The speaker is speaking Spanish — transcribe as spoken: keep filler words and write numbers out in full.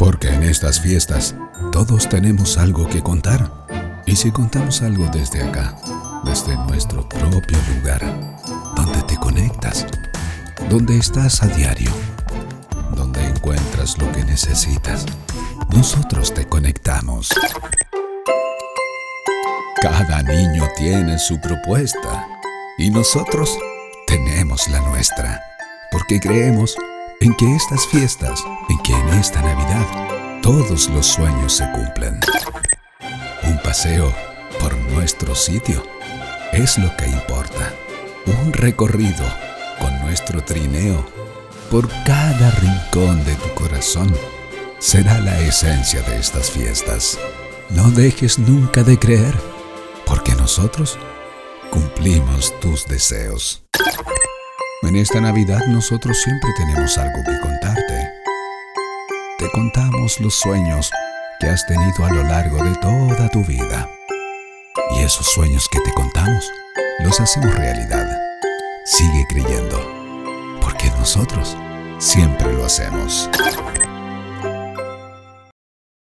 Porque en estas fiestas todos tenemos algo que contar. Y si contamos algo desde acá, desde nuestro propio lugar, donde te conectas, donde estás a diario, donde encuentras lo que necesitas, nosotros te conectamos. Cada niño tiene su propuesta y nosotros tenemos la nuestra, porque creemos en que estas fiestas, en que en esta Navidad, todos los sueños se cumplen. Un paseo por nuestro sitio es lo que importa. Un recorrido con nuestro trineo por cada rincón de tu corazón será la esencia de estas fiestas. No dejes nunca de creer, porque nosotros cumplimos tus deseos. En esta Navidad nosotros siempre tenemos algo que contarte. Te contamos los sueños que has tenido a lo largo de toda tu vida. Y esos sueños que te contamos, los hacemos realidad. Sigue creyendo, porque nosotros siempre lo hacemos.